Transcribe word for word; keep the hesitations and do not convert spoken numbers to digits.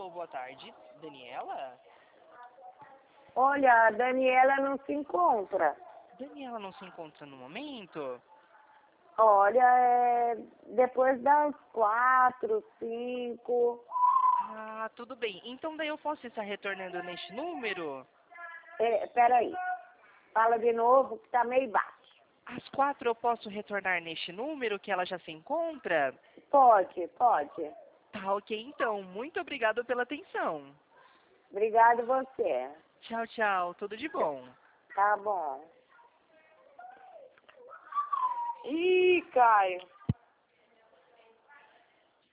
Alô, boa tarde. Daniela? Olha, a Daniela não se encontra. Daniela não se encontra no momento? Olha, é depois das quatro, cinco. Ah, tudo bem. Então daí eu posso estar retornando neste número? É, peraí, fala de novo que tá meio baixo. Às quatro eu posso retornar neste número que ela já se encontra? Pode, pode. Tá ok, então. Muito obrigado pela atenção. Obrigado você. Tchau, tchau. Tudo de bom. Tá bom. Ih, Caio.